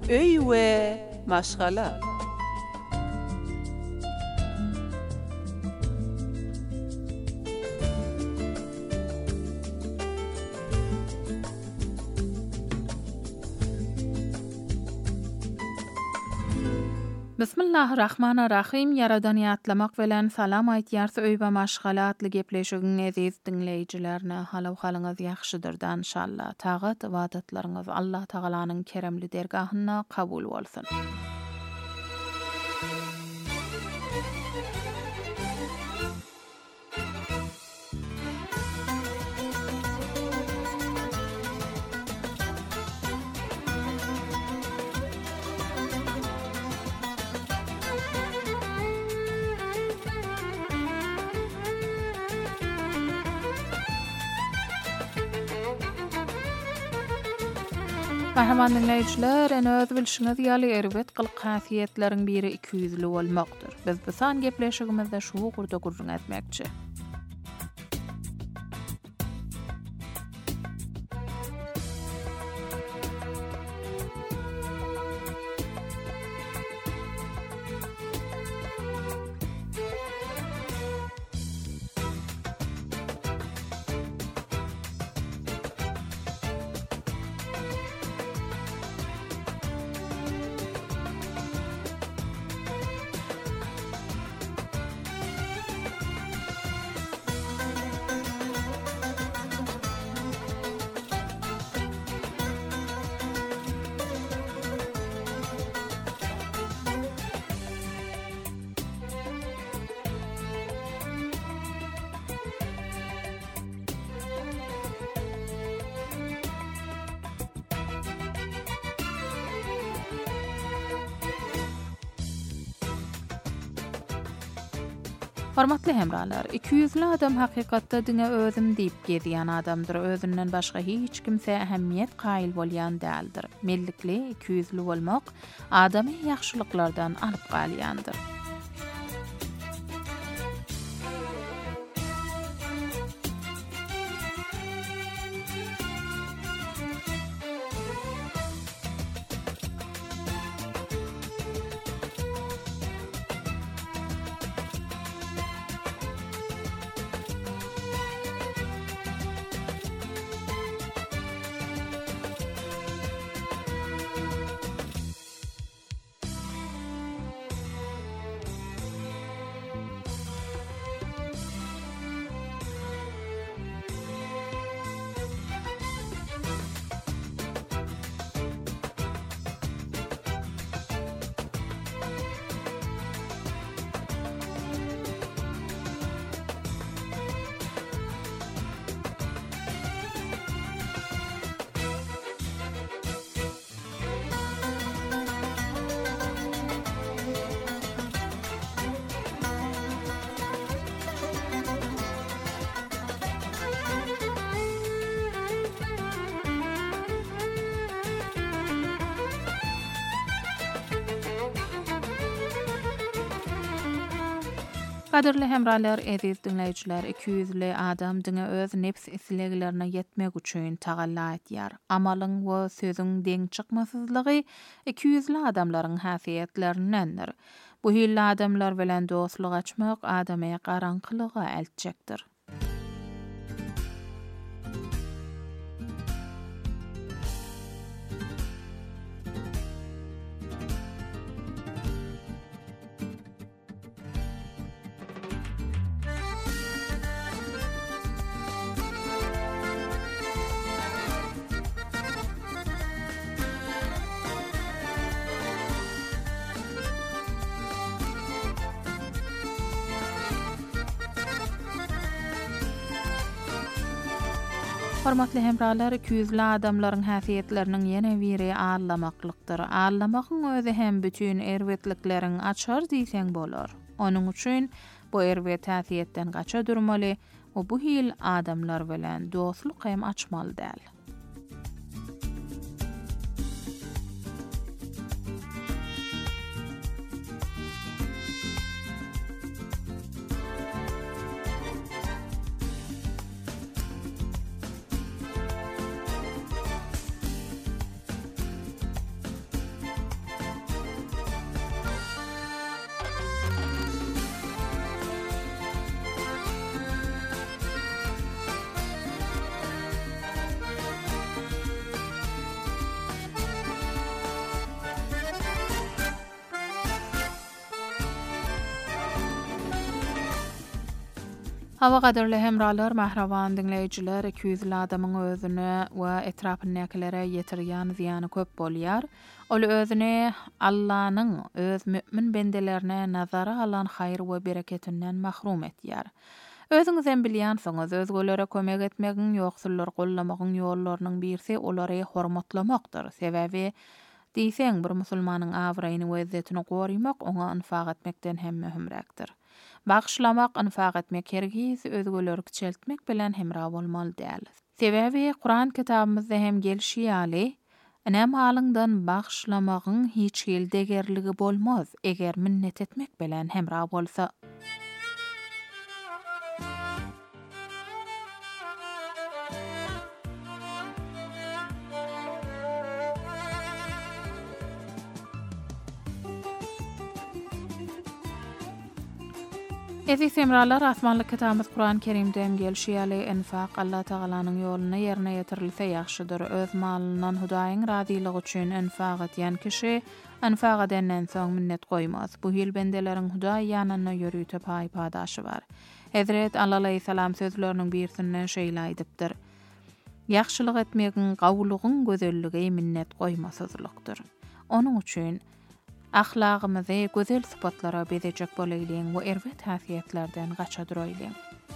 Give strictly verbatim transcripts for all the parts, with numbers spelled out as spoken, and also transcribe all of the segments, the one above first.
öy we maşgala. Bismillahirrahmanirrahim. Yaradan ýatlamak bilen salam aýtýar öý we maşgalatly gepleşigiň eziz dinleýijilerine halaw halyňyz ýaxşydyrdan inşallah. Tagat wadatlaryňyz Allah Tagalanyň keremli dergahyna kabul bolsun. Mahman dinleyijiler, en öz bilşiňiz ýaly erbet gylyk hasyýetleriň biri iki ýüzli bolmakdyr. Biz bu san gepleşigimizde şu gurda gurrun etmekçi. Hormatly hemralar, iki ýüzli adam hakykatda diňe özüm diýip gezýän adamdyr. Özünden başga hiç kimse ähemmiýet gaýyl bolýan däldir. Mellikli iki ýüzli bolmak adamy ýaxşylyklardan alyp galýandyr. Kadirli hemralar, eziz dinleyijiler, iki ýüzli adam diňe öz nefs isleglerine yetmek üçin tagalla etýär. Amalyň we sözüň deň çykmasyzlygy iki ýüzli adamlaryň hasyýetlerindendir. Bu hilli adamlar bilen dostlyk açmak adama garaňkylyga eltjekdir. Hormatly hemralar, iki ýüzli adamlaryň hasyýetleriniň ýene biri ağlamaklyktır. Ağlamagyň özi hem bütün erwetlikleriň açar diýseň bolar. Onuň üçin bu erwet hasyýetden gaça durmaly, o bu hil adamlar bilen dostluk hem açmaly däl. Hava qadarly hemralar, mahrawan dinleyijiler, iki yüzli adamyň özüne we etrapyndakilara ýetirýän ziýany köp bolýar. Ol özüne Allah'nyň öz mümin bendelerine nazara alan haýr we bereketinden mahrum etýär. Özüňizden bilýän soňuz özgelere kömek etmegiň, ýoksullar gollamagyň ýollarynyň birisi olary hormatlamakdyr. Sebäbi diýseň bir musulmanyň awraýyny we izzetini gorumak oňa infaq etmekden hem möhümräkdir. Bagşlamak, infaq etmek hergiz özgeleri kiçeltmek bilen hemra bolmaly däl. Sebäbi Kur'an kitabymyzda hem gelşýäli, "Enäm halyňdan bagşlamagyň hiç hil degerligi bolmaz, eger minnet etmek bilen hemra bolsa." Eziz semralar, asmanlyk kitabymyz Kur'an-ı Kerimden gelşýäli infaq Allah Taalanyň ýoluna ýerine ýetirilse ýaxşydyr. Öz malynyň Hudaýyň razyligi üçin infaq etýän kişi infaq edenden soň minnet goýmaz. Bu hil bendeleriň Hudaý ýanyna ýörüýtip paýpadaşy bar. Hazret Allah aleyhissalam sözleriniň birsinden şeýle aýdypdyr. Ýaxşylyk etmegiň, gawlugyň gözelligi minnet goýmasyzlykdyr. Onuň üçin ahlagymyzy gözel sypatlara bezejek bolaylyň we erwet häsiýetlerden gaça duraýlyň.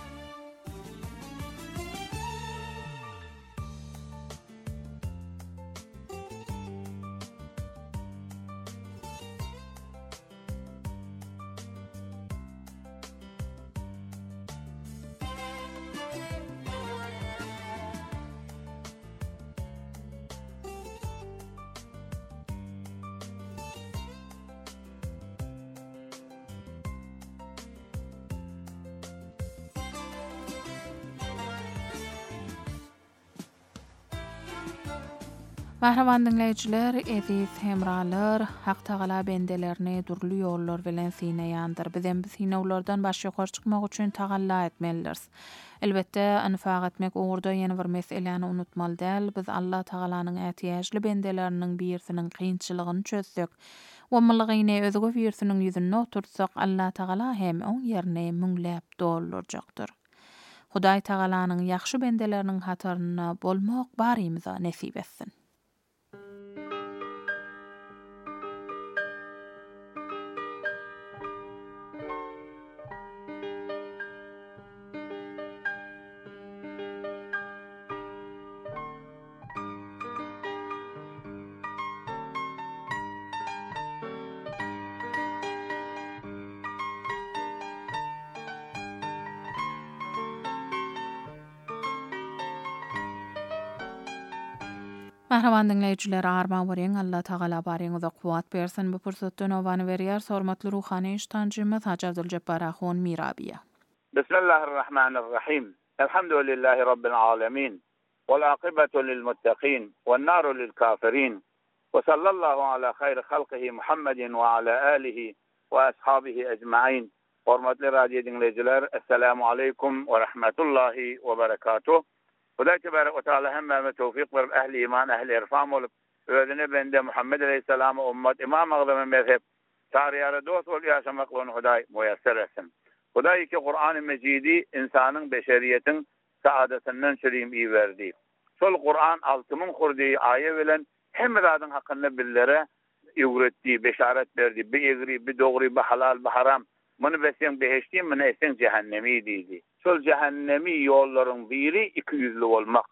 Mahrawan dinleyijiler, eziz hemralar, Hak Taala bendelerini durly ýollar bilen synaýandyr. Bizem bu synawlardan baş ýokary çykmak üçin tagalla etmelidir. Elbetde infaq etmek uğurda ýene bir meseleni unutmaly däl. Biz Allah Taalanyň ätiýäjli bendeleriniň birsiniň kynçylygyny çözsek, we mylygyny özüge birsiniň ýüzüne oturtsak, Allah Taala hem oň ýerine müňläp doldurjakdyr. Hudaý Taalanyň ýaxşy bendeleriniň hataryna bolmak barymyza nesip etsin. Mahrawan dinleyijiler, arma boryň Allah Taala baryňyza kuwat bersin. Bu pursatdan owany berýär hormatly ruhany iştancymyz Haji Abduljabbar Ahun Mirabiýa. Bismillahirrahmanirrahim. Elhamdülillahi rabbil alamin. Wal aqibatu lil muttaqin wan naru lil kafirin. Ve sallallahu ala hayri halqihi Muhammedin ve ala alihi ve ashabihi ecmaîn. Hormatly radio dinleyijiler, assalamu alaykum ve rahmetullahi ve berekatuh. Hudaý tebarek ve taala hemme tawfik berip ehli iman, ehli irfam bolup, özüne bende Muhammed aleyhissalamy ummat imam agdamy mezhep tariyara dost bolup ýaşamak bolany Hudaý muýasser etsin. Hudaý ki Kur'an-ı Mecidi insanyň beşeriyetiň saadatynyň şerim iyi berdi. Sol Kur'an altı min hurdy aýe bilen hemmedadyň hakynda billere öwretdi, beşaret berdi. Bir egri, bir dogry, bir halal, bir haram. Muny besen beheşti, muny esen cehennemi diýdi. Sol cehennemi ýollaryň biri iki yüzlü bolmak.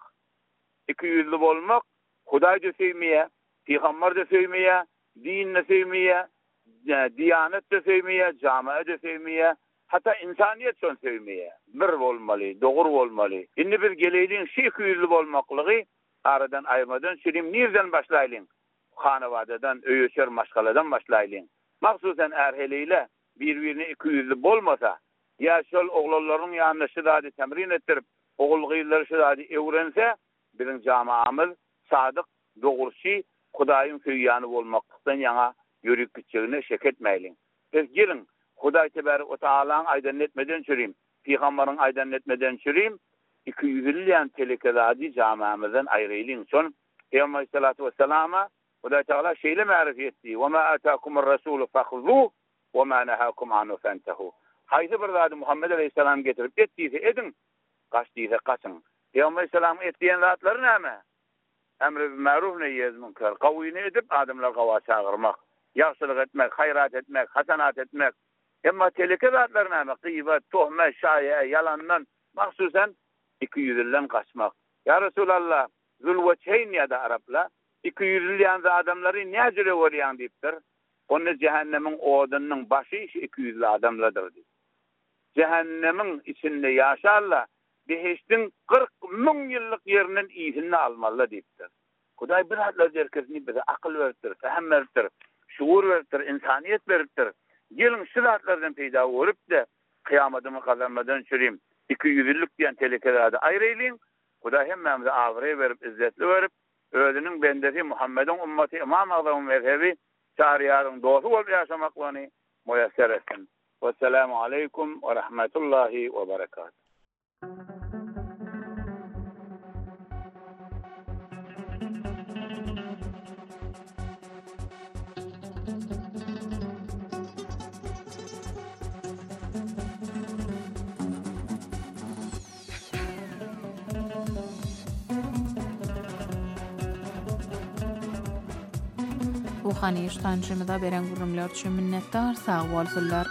iki yüzlü bolmak, Hudaýdy söýmeýär, Peýgamberdi söýmeýär, dinni söýmeýär, diýanetdi söýmeýär, jamaatdy söýmeýär, hatta insaniýet şon söýmeýär. Bir bolmaly, dogry bolmaly. Indi bir gelýän şi iki yüzlü bolmaklygy aradan aýmadan şerim nerden başlaýlyň? Hanawadadan, öýeçer maşgaladan başlaýlyň. Maksusan erheliyle bir-birini iki yüzlü bolmasa, ya şol oğlanlaryň ýanyna şidady temrin etdirip, oğulgylar şidady öwrense, biziň jamaamyz sadyk, dogurçy, Hudaýyň söýýany bolmakdan ýaňa ýörük gitjegine şek etmeýliň. Biz gelin, Hudaý tebarek we taalaň aýdan etmeden çürim, Peýgamberiň aýdan etmeden çürim, iki yüzlüýän telekezadi jamaamyzdan aýrylyň. Şon Peýgamber sallallahu aleyhi ve sellem Hudaý taala şeýle ma'rif etdi: "Ve ma ataakumur rasulu fakhudhu ve ma nahakum anhu fantahu." Haydi bir zat Muhammed aleyhisselam getirip etdiyse edin, kaçdiyse kaçın. Peygamber aleyhisselam etdiyen zatları näme? Emri bil ma'ruf nehyez munkar. Kaviyini edip adamlar kava çağırmak, yaxşılık etmek, hayrat etmek, hasanat etmek. Emma teleke zatları näme? Gıybet, tuhmet, şaye, yalandan mahsusen iki yüzden kaçmak. Ya Resulallah, zulveçheyn ya da Arapla iki yüzlüyan adamları niye cüre veriyan deyiptir? Onu cehennemin odunun başı işi iki yüzlü adamladır deyip. Cehennemin içinde yaşarla beheştin kırk min yıllık yerinin iyisini almalı deyiptir. Kuday bir hadla derkezini bize akıl veriptir, fehem veriptir, şuur veriptir, insaniyet veriptir. Gelin şiratlardan peyda olup da kıyametimi kazanmadan çüreyim. iki yüzlük diyen telekelerde ayrıylayın. Kuday hemmemize ağrıya verip, izzetli verip, özünün bendesi Muhammed'in ümmeti İmam Azam'ın mezhebi şahriyarın dostu olup yaşamaklarını müyesser etsin. Vesselamu aleykum ve rahmetullahi ve berekatuhu. Bu haniş tanışımıda beren gurumlar üçün minnettar, sağ bolsunlar.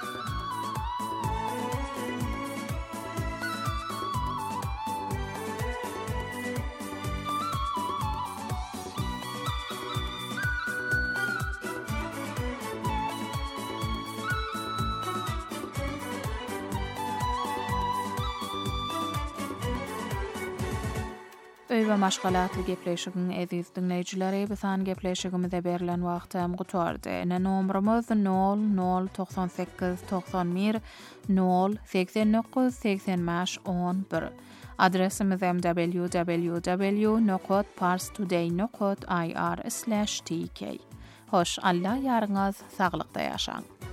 Öý we maşgalatly gepleşigiň eziz dinleýijileri, bisan gepleşigimize berilen wagtam gutardy. Ene nomrumuz nol nol doksan sekiz doksan bir nol seksen dokuz seksen beş on bir. Adresimiz w w w nokta parstoday nokta i r slash t k. Hoş, Allah ýarňyz saglykda ýaşaň.